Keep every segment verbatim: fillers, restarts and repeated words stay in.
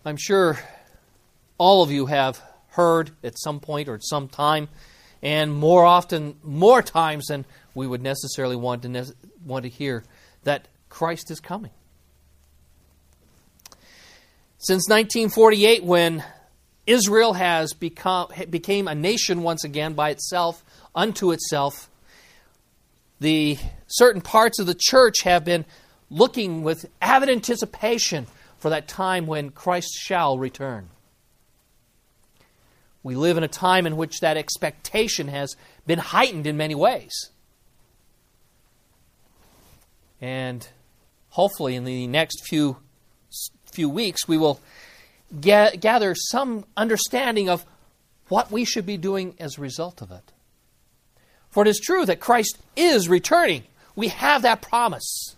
I'm sure all of you have heard at some point or at some time, and more often, more times than we would necessarily want to ne- want to hear, that Christ is coming. Since nineteen forty-eight, when Israel has become became a nation once again by itself, unto itself, the certain parts of the church have been looking with avid anticipation for that time when Christ shall return. We live in a time in which that expectation has been heightened in many ways. And hopefully in the next few few weeks we will ga- gather some understanding of what we should be doing as a result of it. For it is true that Christ is returning. We have that promise.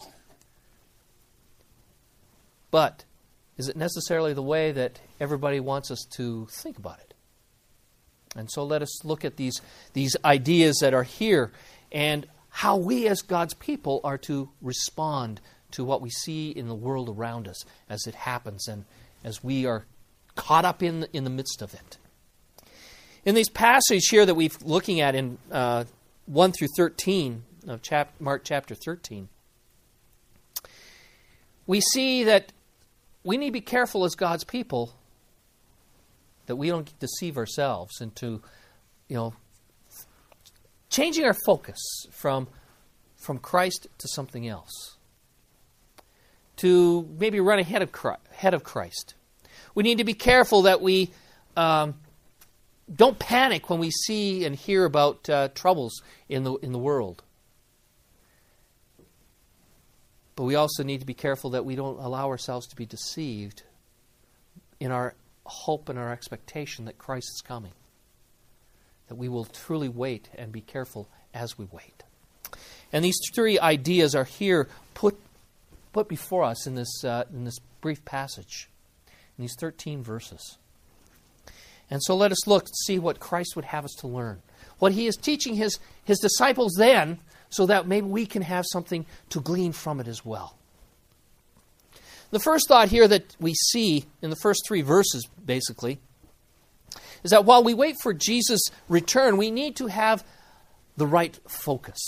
But is it necessarily the way that everybody wants us to think about it? And so let us look at these, these ideas that are here and how we as God's people are to respond to what we see in the world around us as it happens and as we are caught up in, in the midst of it. In these passages here that we're looking at in uh, one through thirteen of chap- Mark chapter thirteen, we see that we need to be careful as God's people that we don't deceive ourselves into, you know, changing our focus from, from Christ to something else. To maybe run ahead of Christ. Ahead of Christ. We need to be careful that we um, don't panic when we see and hear about uh, troubles in the in the world. But we also need to be careful that we don't allow ourselves to be deceived in our hope and our expectation that Christ is coming. That we will truly wait and be careful as we wait. And these three ideas are here put put before us in this uh, in this brief passage, in these thirteen verses. And so let us look and see what Christ would have us to learn. What he is teaching his, his disciples then, so that maybe we can have something to glean from it as well. The first thought here that we see in the first three verses, basically, is that while we wait for Jesus' return, we need to have the right focus.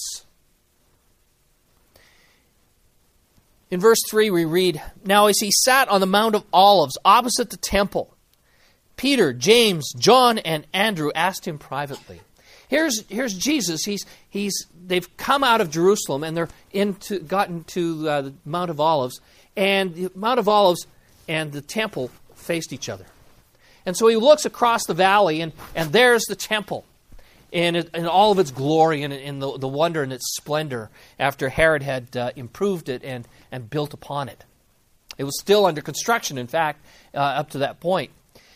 In verse three we read, "Now as he sat on the Mount of Olives opposite the temple, Peter, James, John, and Andrew asked him privately." Here's here's Jesus. He's he's they've come out of Jerusalem and they're into gotten to uh, the Mount of Olives, and the Mount of Olives and the temple faced each other. And so he looks across the valley, and, and there's the temple in, it, in all of its glory and in the, the wonder and its splendor after Herod had uh, improved it and, and built upon it. It was still under construction, in fact, uh, up to that point.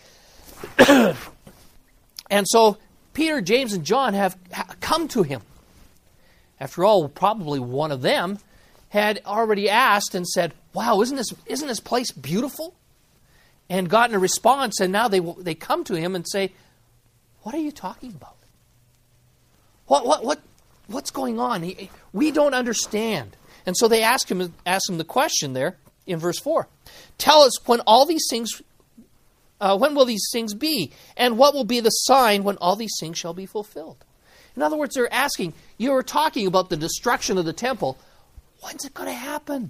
And so Peter, James, and John have come to him. After all, probably one of them had already asked and said, "Wow, isn't this isn't this place beautiful?" And gotten a response, and now they they come to him and say, "What are you talking about? What what what what's going on? He, we don't understand." And so they ask him ask him the question there in verse four. "Tell us when all these things uh, when will these things be? And what will be the sign when all these things shall be fulfilled?" In other words, they're asking, you were talking about the destruction of the temple. When's it going to happen?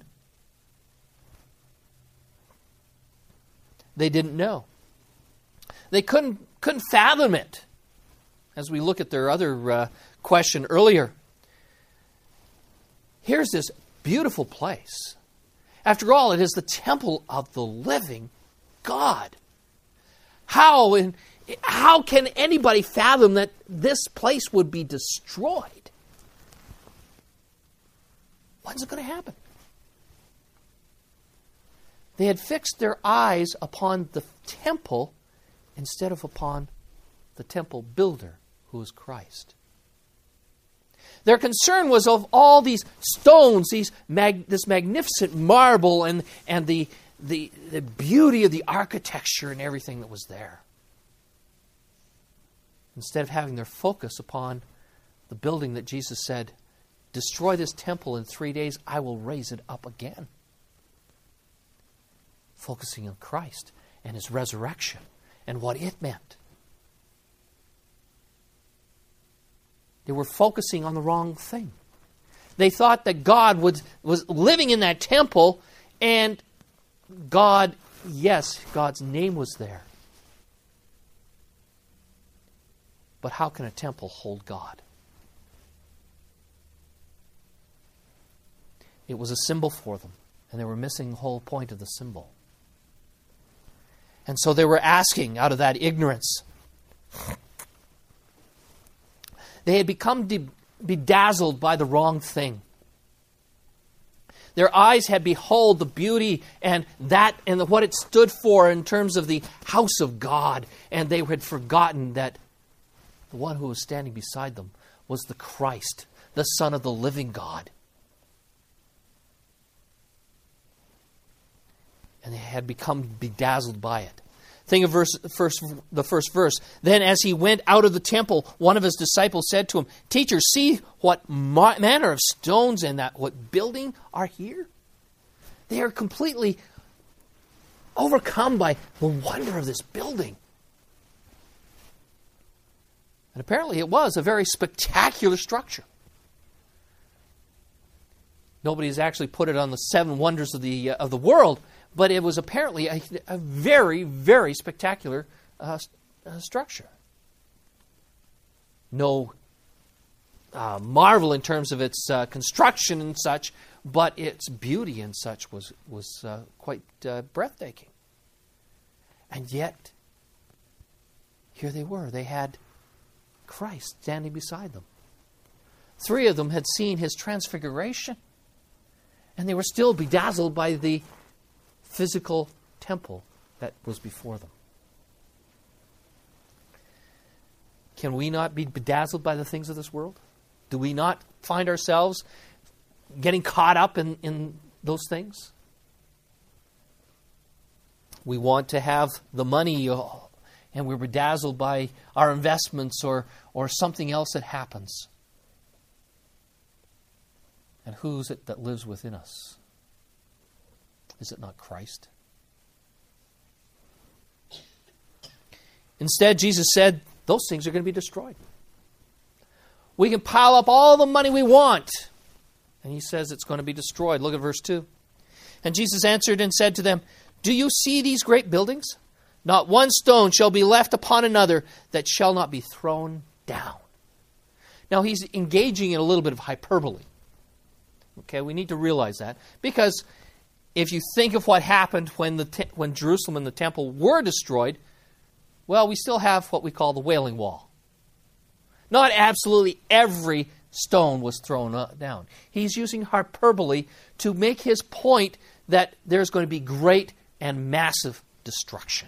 They didn't know. They couldn't couldn't fathom it. As we look at their other uh, question earlier. Here's this beautiful place. After all, it is the temple of the living God. How in, how can anybody fathom that this place would be destroyed? When's it going to happen? They had fixed their eyes upon the temple instead of upon the temple builder, who is Christ. Their concern was of all these stones, these mag, this magnificent marble and, and the, the, the beauty of the architecture and everything that was there. Instead of having their focus upon the building that Jesus said, "Destroy this temple in three days, I will raise it up again." focusing on Christ and His resurrection and what it meant. They were focusing on the wrong thing. They thought that God was, was living in that temple, and God, yes, God's name was there. But how can a temple hold God? It was a symbol for them, and they were missing the whole point of the symbol. And so they were asking out of that ignorance. They had become de- bedazzled by the wrong thing. Their eyes had beheld the beauty and that and the, what it stood for in terms of the house of God, and they had forgotten that the one who was standing beside them was the Christ, the Son of the living God. And they had become bedazzled by it. Think of verse, first, the first verse. Then as he went out of the temple, one of his disciples said to him, "Teacher, see what ma- manner of stones and that what building are here?" They are completely overcome by the wonder of this building. And apparently it was a very spectacular structure. Nobody has actually put it on the seven wonders of the uh, of the world, but it was apparently a, a very, very spectacular uh, uh, structure. No uh, marvel in terms of its uh, construction and such, but its beauty and such was, was uh, quite uh, breathtaking. And yet, here they were. They had Christ standing beside them. Three of them had seen His transfiguration, and they were still bedazzled by the physical temple that was before them. Can we not be bedazzled by the things of this world? Do we not find ourselves getting caught up in, in those things? We want to have the money, uh, and we're bedazzled by our investments or, or something else that happens. And who's it that lives within us? Is it not Christ? Instead, Jesus said, those things are going to be destroyed. We can pile up all the money we want. And He says it's going to be destroyed. Look at verse two. And Jesus answered and said to them, "Do you see these great buildings? Not one stone shall be left upon another that shall not be thrown down." Now He's engaging in a little bit of hyperbole. Okay, we need to realize that. Because if you think of what happened when the te- when Jerusalem and the temple were destroyed, well, we still have what we call the Wailing Wall. Not absolutely every stone was thrown down. He's using hyperbole to make his point that there's going to be great and massive destruction.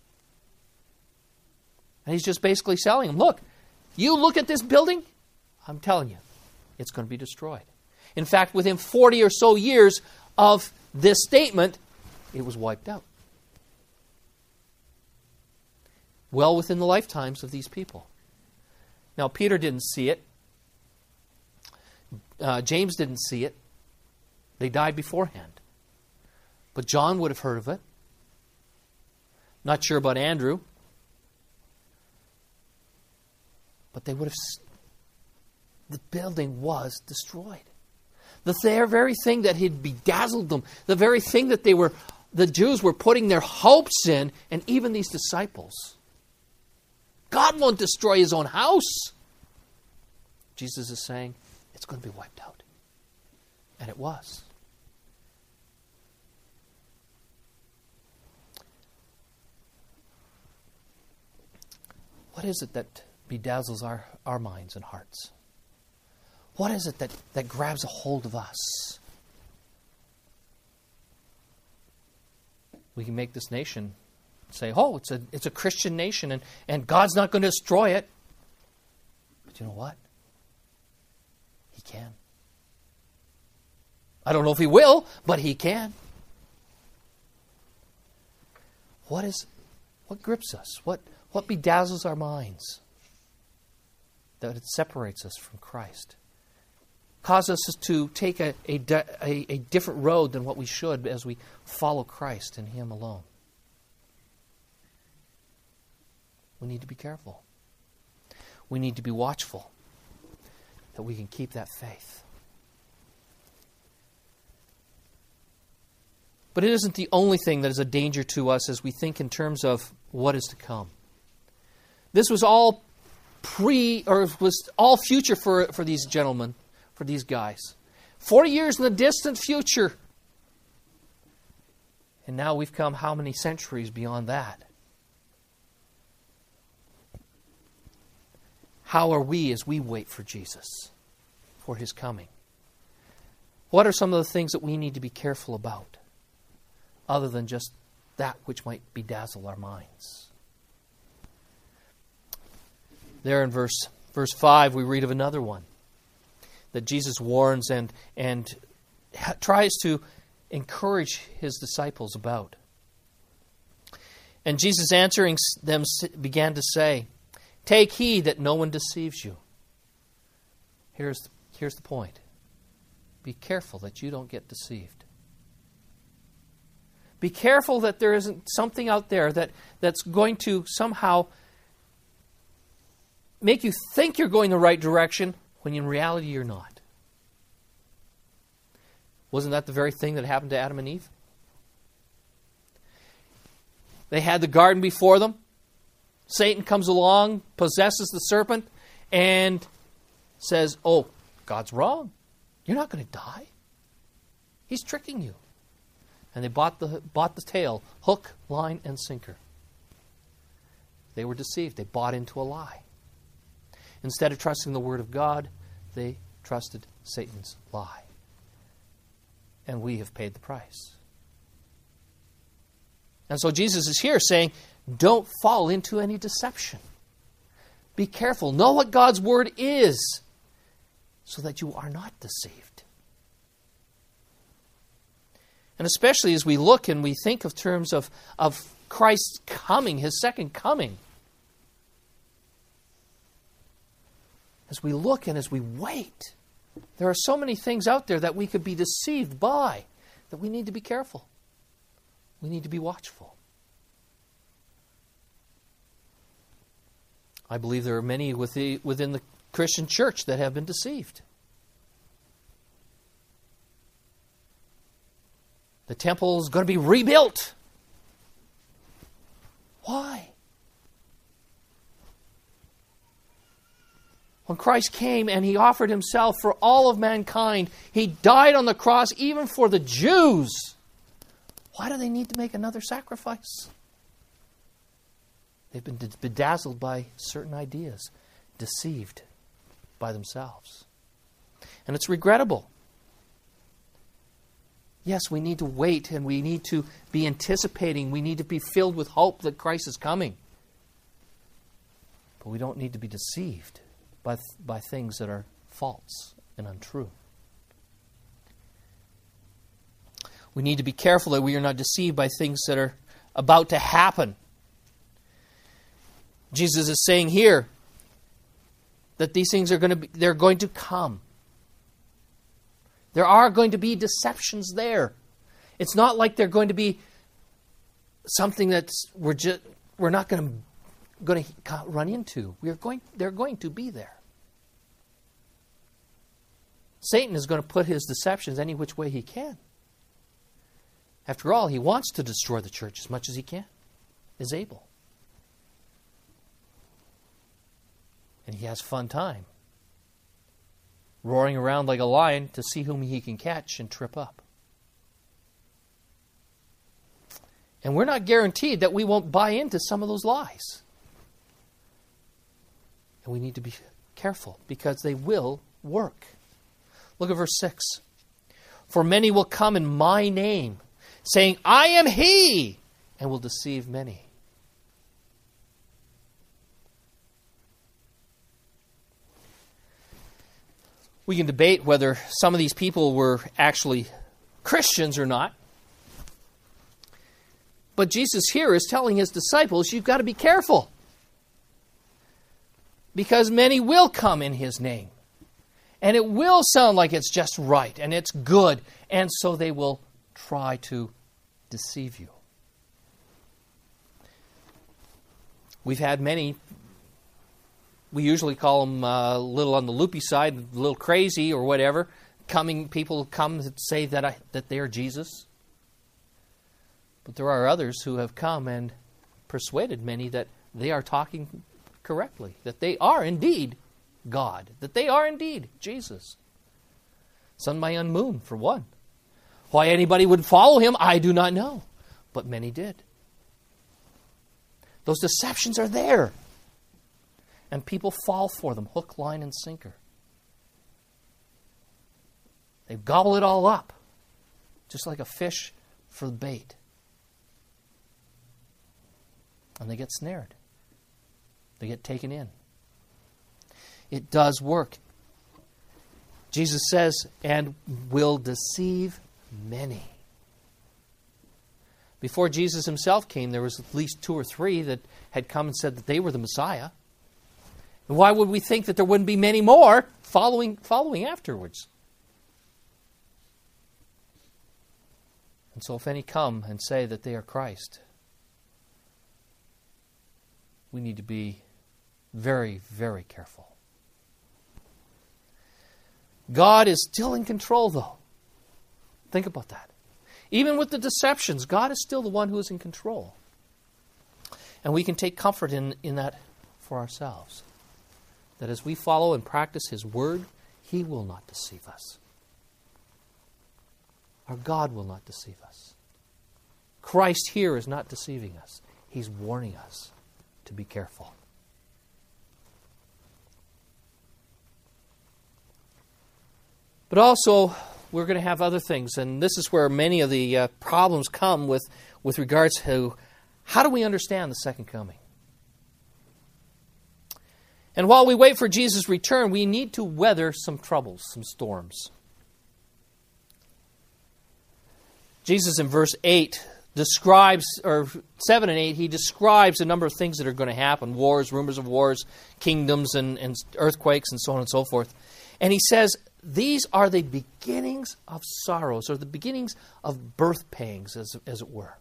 And he's just basically telling them, look, you look at this building, I'm telling you, it's going to be destroyed. In fact, within forty or so years of this statement, it was wiped out. Well within the lifetimes of these people. Now, Peter didn't see it. Uh, James didn't see it. They died beforehand. But John would have heard of it. Not sure about Andrew. But they would have... The building was destroyed. The very thing that had bedazzled them, the very thing that they were, the Jews were putting their hopes in, and even these disciples. God won't destroy His own house. Jesus is saying, it's going to be wiped out. And it was. What is it that bedazzles our, our minds and hearts? What is it that, that grabs a hold of us? We can make this nation say, oh, it's a it's a Christian nation and, and God's not going to destroy it. But you know what? He can. I don't know if He will, but He can. What is what grips us? What what bedazzles our minds? That it separates us from Christ. cause us to take a, a, a, a different road than what we should as we follow Christ and Him alone. We need to be careful. We need to be watchful that we can keep that faith. But it isn't the only thing that is a danger to us as we think in terms of what is to come. This was all pre, or was all future for, for these gentlemen, for these guys. Forty years in the distant future. And now we've come how many centuries beyond that? How are we as we wait for Jesus, for His coming? What are some of the things that we need to be careful about, other than just that which might bedazzle our minds? There in verse verse five, we read of another one that Jesus warns and and ha- tries to encourage His disciples about. And Jesus answering them began to say, "Take heed that no one deceives you." Here's the, here's the point. Be careful that you don't get deceived. Be careful that there isn't something out there that, that's going to somehow make you think you're going the right direction when in reality you're not. Wasn't that the very thing that happened to Adam and Eve? They had the garden before them. Satan comes along, possesses the serpent, and says, "Oh, God's wrong. You're not going to die. He's tricking you." And they bought the bought the tail, hook, line, and sinker. They were deceived. They bought into a lie. Instead of trusting the Word of God, they trusted Satan's lie. And we have paid the price. And so Jesus is here saying, don't fall into any deception. Be careful. Know what God's Word is so that you are not deceived. And especially as we look and we think of terms of, of Christ's coming, His second coming. As we look and as we wait, there are so many things out there that we could be deceived by that we need to be careful. We need to be watchful. I believe there are many within the Christian church that have been deceived. The temple is going to be rebuilt. Why? When Christ came and He offered Himself for all of mankind, He died on the cross even for the Jews. Why do they need to make another sacrifice? They've been bedazzled by certain ideas, deceived by themselves. And it's regrettable. Yes, we need to wait and we need to be anticipating. We need to be filled with hope that Christ is coming. But we don't need to be deceived by, by things that are false and untrue. We need to be careful that we are not deceived by things that are about to happen. Jesus is saying here that these things are going to be, they're going to come. There are going to be deceptions there. It's not like they're going to be something that we're just we're not going to going to run into. We're going they're going to be there. Satan is going to put his deceptions any which way he can. After all, he wants to destroy the church as much as he can, is able. And he has fun time roaring around like a lion to see whom he can catch and trip up. And we're not guaranteed that we won't buy into some of those lies. And we need to be careful because they will work. Look at verse six. For many will come in my name, saying, I am he, and will deceive many. We can debate whether some of these people were actually Christians or not. But Jesus here is telling His disciples, you've got to be careful. Because many will come in His name. And it will sound like it's just right and it's good. And so they will try to deceive you. We've had many, we usually call them uh, a little on the loopy side, a little crazy or whatever. Coming, people come and say that I, that they are Jesus. But there are others who have come and persuaded many that they are talking correctly, that they are indeed God, that they are indeed Jesus. Sun, by and moon, for one. Why anybody would follow him, I do not know. But many did. Those deceptions are there. And people fall for them, hook, line, and sinker. They gobble it all up, just like a fish for the bait. And they get snared. They get taken in. It does work. Jesus says, and will deceive many. Before Jesus himself came, there was at least two or three that had come and said that they were the Messiah. And why would we think that there wouldn't be many more following, following afterwards? And so if any come and say that they are Christ, we need to be very, very careful. God is still in control, though. Think about that. Even with the deceptions, God is still the one who is in control. And we can take comfort in, in that for ourselves. That as we follow and practice His Word, He will not deceive us. Our God will not deceive us. Christ here is not deceiving us. He's warning us to be careful. But also, we're going to have other things, and this is where many of the uh, problems come with, with regards to how do we understand the second coming? And while we wait for Jesus' return, we need to weather some troubles, some storms. Jesus in verse eight describes, or seven and eight, he describes a number of things that are going to happen. Wars, rumors of wars, kingdoms, and, and earthquakes, and so on and so forth. And he says, these are the beginnings of sorrows, or the beginnings of birth pangs, as, as it were.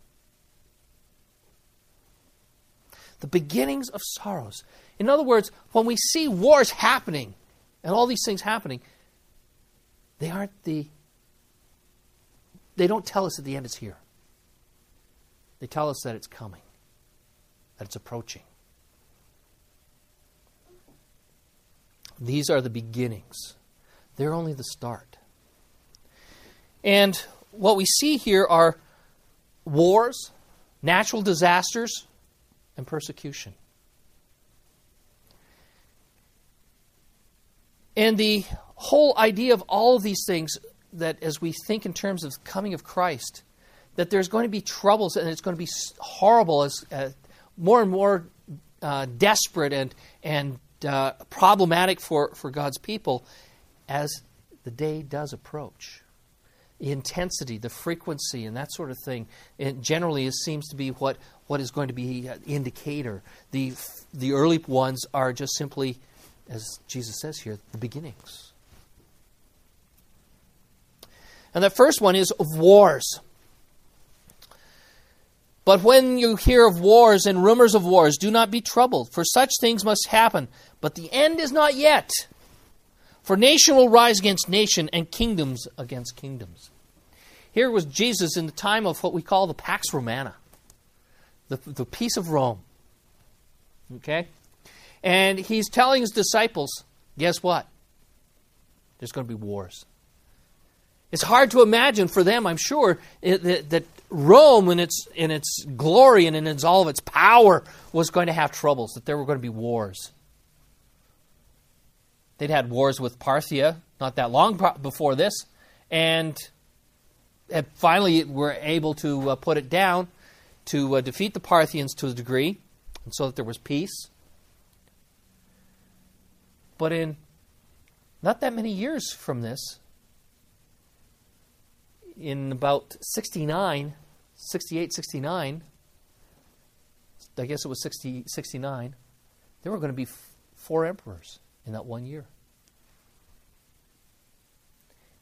The beginnings of sorrows. In other words, when we see wars happening, and all these things happening, they aren't the... They don't tell us at the end it's here. They tell us that it's coming, that it's approaching. These are the beginnings. They're only the start. And what we see here are wars, natural disasters, and persecution. And the whole idea of all of these things, that as we think in terms of the coming of Christ, that there's going to be troubles and it's going to be horrible, as uh, more and more uh, desperate and and uh, problematic for, for God's people as the day does approach. The intensity, the frequency, and that sort of thing, it generally is, seems to be what, what is going to be an indicator. The the early ones are just simply, as Jesus says here, the beginnings. And the first one is of wars. But when you hear of wars and rumors of wars, do not be troubled, for such things must happen. But the end is not yet. For nation will rise against nation, and kingdoms against kingdoms. Here was Jesus in the time of what we call the Pax Romana, the, the peace of Rome. Okay? And he's telling his disciples, guess what? There's going to be wars. It's hard to imagine for them, I'm sure, it, that, that Rome in its in its glory and in its, all of its power was going to have troubles, that there were going to be wars. They'd had wars with Parthia not that long before this, and finally were able to uh, put it down, to uh, defeat the Parthians to a degree, and so that there was peace. But in not that many years from this, in about sixty-nine, sixty-eight, sixty-nine, I guess it was sixty, sixty-nine, there were going to be f- four emperors in that one year.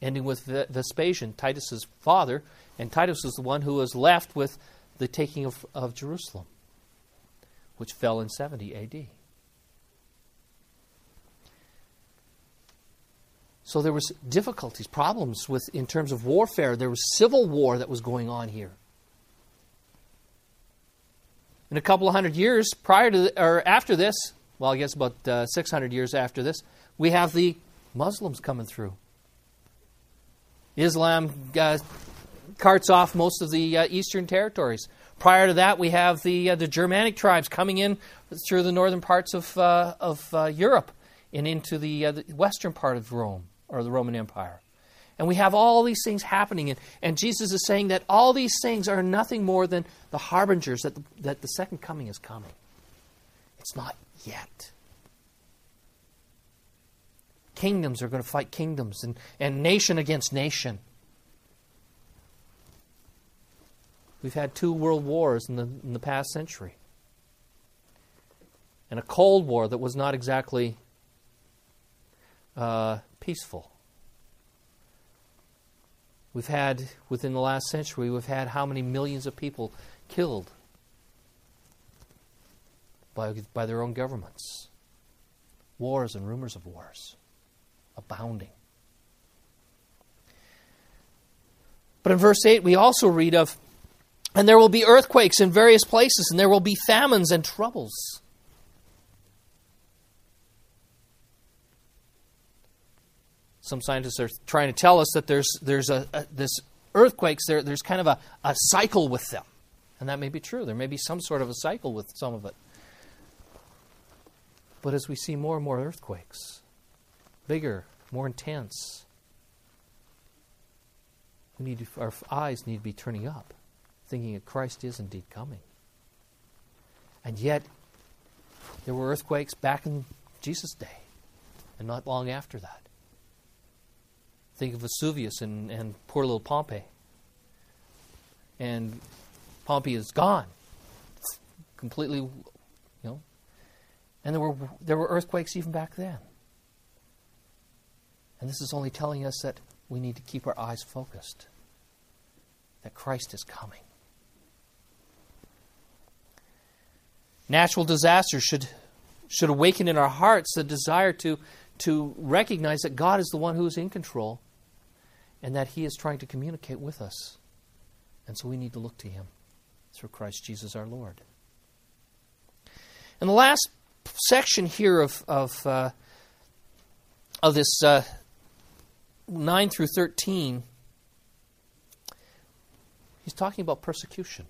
ending with Vespasian, Titus's father, and Titus was the one who was left with the taking of, of Jerusalem, which fell in seventy A D. So there was difficulties, problems with in terms of warfare. There was civil war that was going on here. In a couple of hundred years prior to the, or after this, well, I guess about uh, six hundred years after this, we have the Muslims coming through. Islam uh, carts off most of the uh, eastern territories. Prior to that, we have the uh, the Germanic tribes coming in through the northern parts of uh, of uh, Europe and into the, uh, the western part of Rome or the Roman Empire. And we have all these things happening, and, and Jesus is saying that all these things are nothing more than the harbingers that the, that the second coming is coming. It's not yet. Kingdoms are going to fight kingdoms, and, and nation against nation. We've had two world wars in the, in the past century. And a Cold War that was not exactly uh, peaceful. We've had, within the last century, we've had how many millions of people killed by, by their own governments. Wars and rumors of wars abounding. But in verse eight, we also read of, and there will be earthquakes in various places, and there will be famines and troubles. Some scientists are trying to tell us that there's there's a, a this earthquakes there there's kind of a, a cycle with them, and that may be true. There may be some sort of a cycle with some of it. But as we see more and more earthquakes, bigger, more intense, we need to, our eyes need to be turning up, thinking that Christ is indeed coming. And yet, there were earthquakes back in Jesus' day, and not long after that. Think of Vesuvius and, and poor little Pompeii. And Pompeii is gone. Completely, you know. And there were there were earthquakes even back then. And this is only telling us that we need to keep our eyes focused. That Christ is coming. Natural disasters should should awaken in our hearts the desire to to recognize that God is the one who is in control and that He is trying to communicate with us. And so we need to look to Him through Christ Jesus our Lord. And the last section here of of, uh, of this uh, nine through thirteen, he's talking about persecution.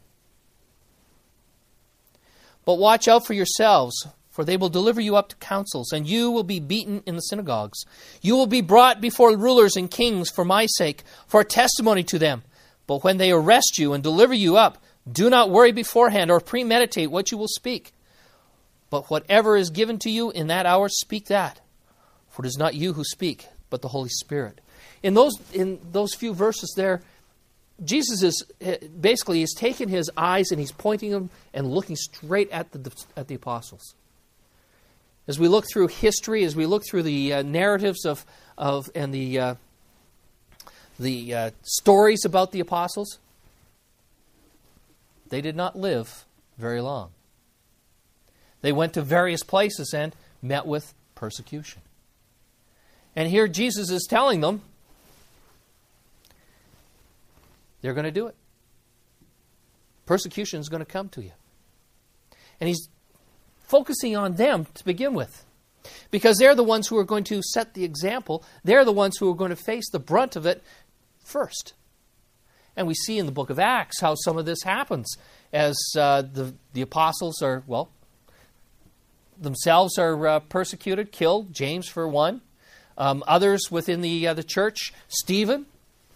But watch out for yourselves, for they will deliver you up to councils, and you will be beaten in the synagogues. You will be brought before rulers and kings for my sake, for a testimony to them. But when they arrest you and deliver you up, do not worry beforehand or premeditate what you will speak. But whatever is given to you in that hour, speak that. For it is not you who speak, but the Holy Spirit. In those in those few verses there, Jesus is basically he's taken his eyes and he's pointing them and looking straight at the at the apostles. As we look through history, as we look through the uh, narratives of of and the uh, the uh, stories about the apostles, they did not live very long. They went to various places and met with persecution. And here Jesus is telling them they're going to do it. Persecution is going to come to you. And he's focusing on them to begin with. Because they're the ones who are going to set the example. They're the ones who are going to face the brunt of it first. And we see in the book of Acts how some of this happens as uh, the, the apostles are, well, themselves are uh, persecuted, killed. James, for one. Um, others within the, uh, the church. Stephen.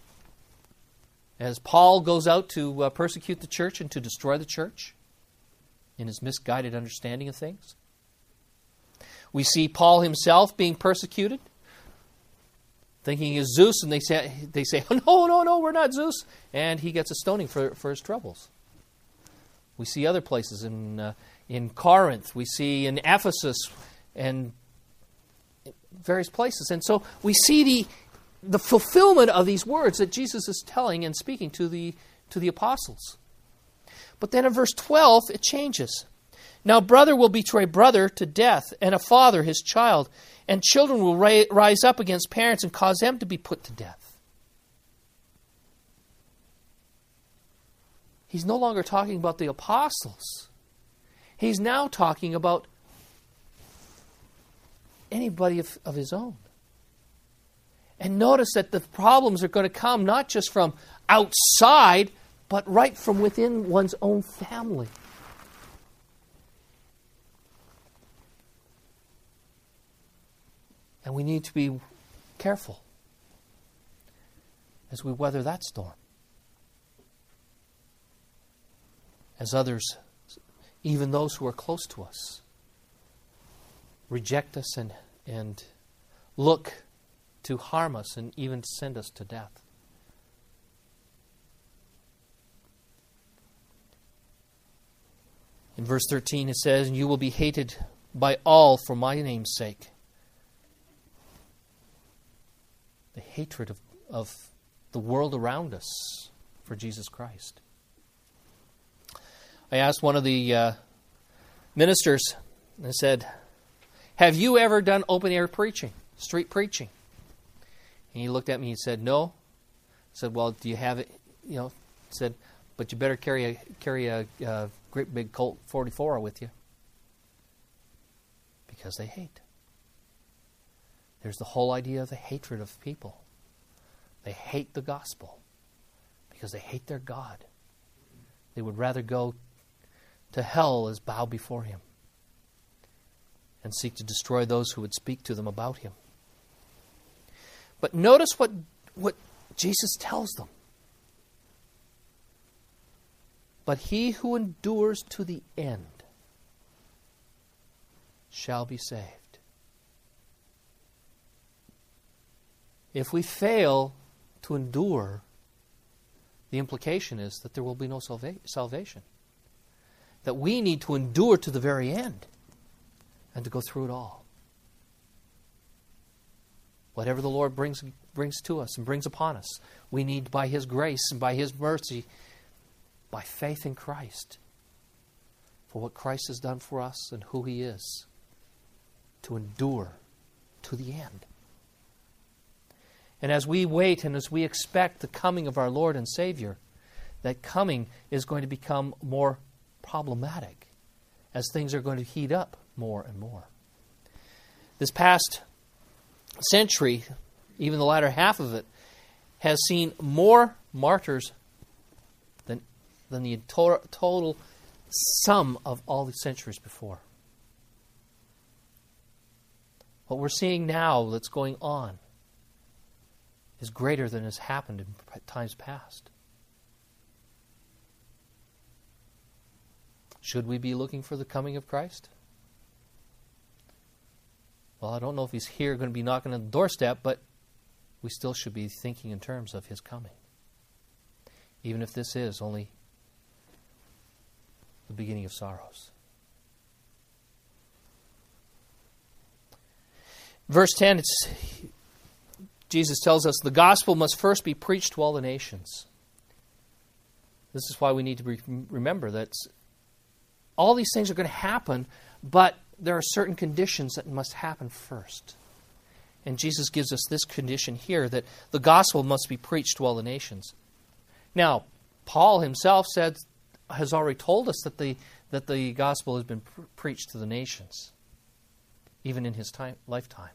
As Paul goes out to uh, persecute the church and to destroy the church in his misguided understanding of things. We see Paul himself being persecuted, thinking he is Zeus, and they say, they say, oh, no, no, no, we're not Zeus. And he gets a stoning for, for his troubles. We see other places in, uh, in Corinth. We see in Ephesus and various places. And so we see the the fulfillment of these words that Jesus is telling and speaking to the, to the apostles. But then in verse twelve, it changes. Now brother will betray brother to death, and a father his child, and children will ra- rise up against parents and cause them to be put to death. He's no longer talking about the apostles. He's now talking about anybody of, of his own. And notice that the problems are going to come not just from outside, but right from within one's own family. And we need to be careful as we weather that storm. As others, even those who are close to us, reject us and, and look to harm us and even send us to death. In verse thirteen it says, "And you will be hated by all for my name's sake." The hatred of, of the world around us for Jesus Christ. I asked one of the uh, ministers, I said, "Have you ever done open-air preaching, street preaching?" And he looked at me and said, "No." I said, "Well, do you have it?" You know, he said, "But you better carry a carry a, a great big Colt forty-four with you, because they hate." There's the whole idea of the hatred of people. They hate the gospel because they hate their God. They would rather go to hell as bow before Him and seek to destroy those who would speak to them about Him. But notice what, what Jesus tells them. "But he who endures to the end shall be saved." If we fail to endure, the implication is that there will be no salva- salvation. That we need to endure to the very end and to go through it all. Whatever the Lord brings, brings to us and brings upon us, we need by His grace and by His mercy, by faith in Christ, for what Christ has done for us and who He is, to endure to the end. And as we wait and as we expect the coming of our Lord and Savior, that coming is going to become more problematic as things are going to heat up more and more. This past century, even the latter half of it, has seen more martyrs than, than the to- total sum of all the centuries before. What we're seeing now that's going on is greater than has happened in times past. Should we be looking for the coming of Christ? Well, I don't know if He's here going to be knocking on the doorstep, but we still should be thinking in terms of His coming. Even if this is only the beginning of sorrows. Verse ten, it's, Jesus tells us, "The gospel must first be preached to all the nations." This is why we need to re- remember that all these things are going to happen, but there are certain conditions that must happen first. And Jesus gives us this condition here, that the gospel must be preached to all the nations. Now, Paul himself said, has already told us that the that the gospel has been pre- preached to the nations, even in his time, lifetime.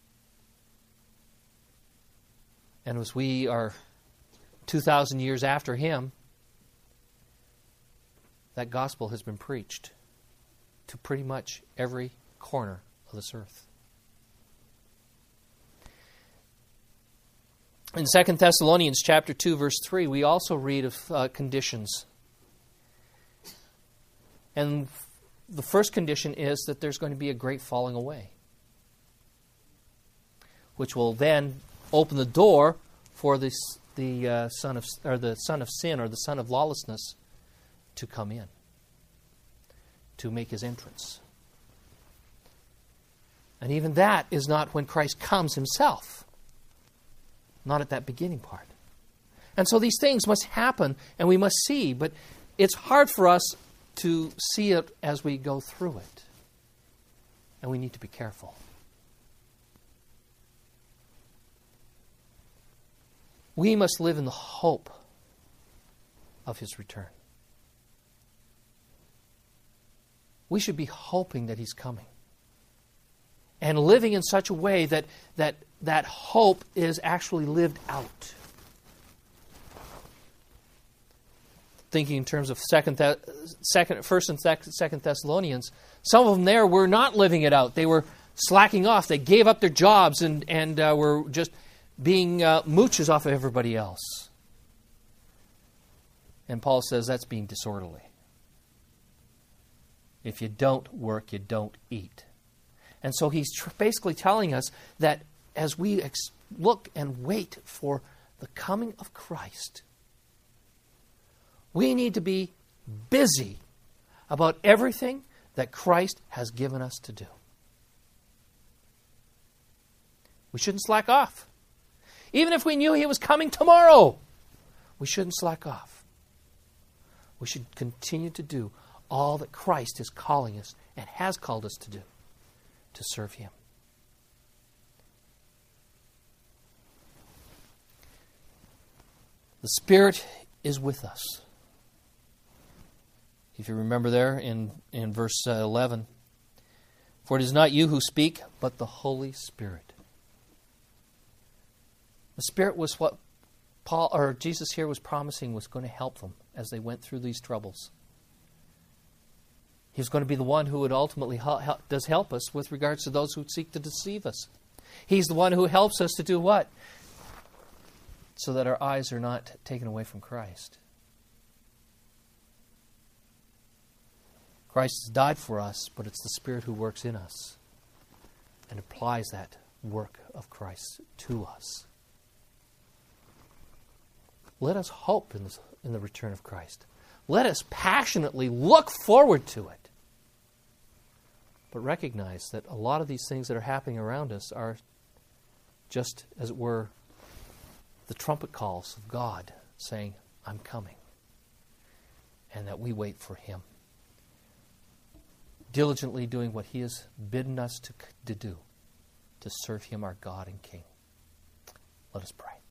And as we are two thousand years after him, that gospel has been preached to pretty much every corner of this earth. In Second Thessalonians chapter two, verse three, we also read of uh, conditions. And the first condition is that there's going to be a great falling away, which will then open the door for this, the uh, son of or the son of sin or the son of lawlessness to come in, to make his entrance. And even that is not when Christ comes himself. not at that beginning part. And so these things must happen, and we must see, but it's hard for us to see it as we go through it. And we need to be careful. We must live in the hope of His return. We should be hoping that He's coming. And living in such a way that that, that hope is actually lived out. Thinking in terms of second, Th- second, First and Second Thessalonians, some of them there were not living it out. They were slacking off. They gave up their jobs and and uh, were just being uh, mooches off of everybody else. And Paul says that's being disorderly. If you don't work, you don't eat. And so he's tr- basically telling us that as we ex- look and wait for the coming of Christ, we need to be busy about everything that Christ has given us to do. We shouldn't slack off. Even if we knew He was coming tomorrow, we shouldn't slack off. We should continue to do all that Christ is calling us and has called us to do, to serve Him. The Spirit is with us. If you remember there in, in verse uh, eleven, for it is not you who speak, but the Holy Spirit. The Spirit was what Paul or Jesus here was promising was going to help them as they went through these troubles. He was going to be the one who would ultimately help, does help us with regards to those who seek to deceive us. He's the one who helps us to do what? So that our eyes are not taken away from Christ. Christ has died for us, but it's the Spirit who works in us and applies that work of Christ to us. Let us hope in, this, in the return of Christ. Let us passionately look forward to it. But recognize that a lot of these things that are happening around us are just, as it were, the trumpet calls of God saying, I'm coming. And that we wait for Him. Diligently doing what He has bidden us to, to do, to serve Him, our God and King. Let us pray.